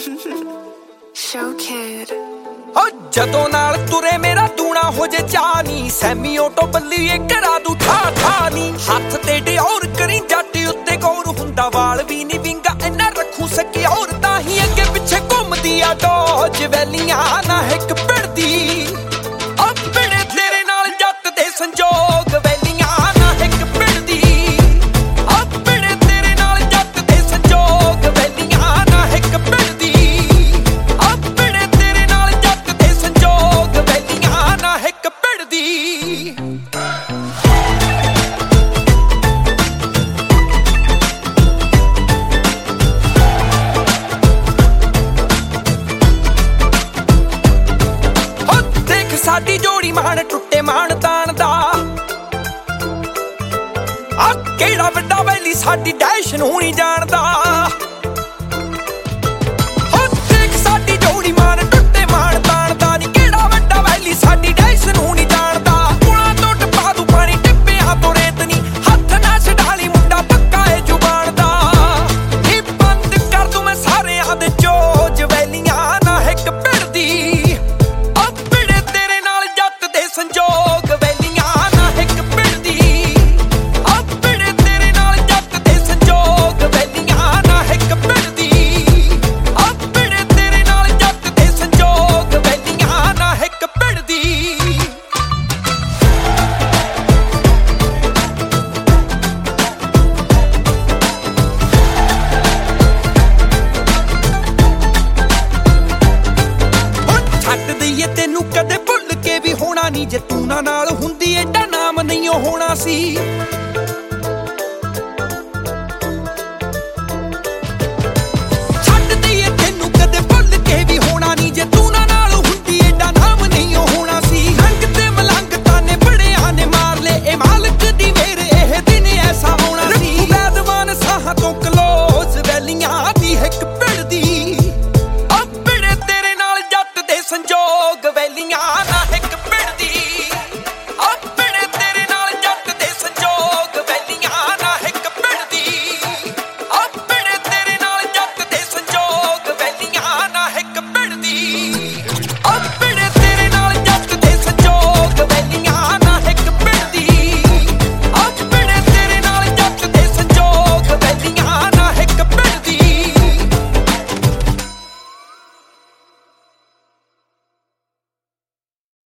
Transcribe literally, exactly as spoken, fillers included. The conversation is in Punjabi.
Show kid ਓ ਜਦੋਂ ਨਾਲ ਤੁਰੇ ਮੇਰਾ ਦੂਣਾ ਹੋ ਜੇ ਚਾਨੀ ਸੈਮੀ ਆਟੋ ਬੱਲੀਏ ਕਰਾ ਦੂ ਠਾ ਠਾ ਨੀ ਹੱਥ ਤੇ ਡਿਓਰ ਕਰੀ ਜੱਟ ਉੱਤੇ ਗੌਰ ਹੁੰਦਾ ਵਾਲ ਵੀ ਨੀ ਵਿੰਗਾ ਇੰਨਾ ਰੱਖੂ ਸਕੀ ਔਰ ਤਾਂ ਹੀ ਅੱਗੇ ਪਿੱਛੇ ਘੁੰਮਦੀ ਆ ਡੋਜ ਵੈਲੀਆਂ ਨਾ ਇੱਕ ਪਿੜਦੀ ਆਪਣੇ ਤੇਰੇ ਨਾਲ ਜੱਟ ਦੇ ਸੰਜੋਗ ਵੈਲੀਆਂ ਨਾ ਇੱਕ ਪਿੜਦੀ ਆਪਣੇ ਤੇਰੇ ਨਾਲ ਜੱਟ ਦੇ ਸੰਜੋਗ ਵੈਲੀਆਂ ਨਾ ਇੱਕ ਪਿੜਦੀ ਆਪਣੇ ਤੇਰੇ ਨਾਲ ਜੱਟ ਦੇ ਸੰਜੋਗ ਵੈਲੀਆਂ ਨਾ ਇੱਕ ਪਿੜਦੀ ਸਾਡੀ ਜੋੜੀ ਮਾਣ ਟੁੱਟੇ ਮਾਣ ਤਾਣ ਦਾ ਆ ਕਿਹੜਾ ਵੱਡਾ ਵੈਲੀ ਸਾਡੀ ਡੈਸ਼ ਨੂੰ ਨਹੀਂ ਜਾਣਦਾ ਹੋ ਦੇਖ ਸਾਡੀ ਜੋੜੀ ਮਾਣ ਟੁੱਟੇ ਮਾਣ ਤਾਣ ਦਾ ਨੀ ਕਿਹੜਾ ਵੱਡਾ ਵੈਲੀ ਸਾਡੀ ਡੈਸ਼ ਨੂੰ ਨਹੀਂ ਜਾਣਦਾ ਪੁਲਾਂ ਤੋਂ ਟਪਾ ਦੂ ਪਾਣੀ ਟਿੱਪਿਆਂ ਤੋਂ ਰੇਤ ਨੀ ਹੱਥ ਨਾ ਛਡਾਲੀ ਮੁੰਡਾ ਪੱਕਾ ਏ ਜ਼ੁਬਾਨ ਦਾ ਇਹ ਬੰਦ ਕਰ ਦੂ ਮੈਂ ਸਾਰਿਆਂ ਦੇ ਜੋਜ ਵੈਲੀਆਂ ਨਾ ਇੱਕ ਪਿੜਦੀ ਸੰਜੋਗ ਵੈਲੀਆਂ ਨਾ ਇੱਕ ਪਿੜਦੀ ਆਪਣੇ ਤੇਰੇ ਨਾਲ ਜੱਟ ਦੇ ਸੰਜੋਗ ਵੈਲੀਆਂ ਨਾ ਇੱਕ ਪਿੜਦੀ ਆਪਣੇ ਤੇਰੇ ਨਾਲ ਜੱਟ ਦੇ ਸੰਜੋਗ ਵੈਲੀਆਂ ਨਾ ਇੱਕ ਪਿੜਦੀ ਛੱਡ ਦਈਏ ਤੈਨੂੰ ਕਦੇ ਭੁੱਲ ਕੇ ਵੀ ਹੋਣਾ ਨੀ ਜੇ ਤੂੰ ਨਾ ਨਾਲ ਹੁੰਦੀ ਏਡਾ ਨਾਮ ਨਹੀਂ ਹੋਣਾ ਸੀ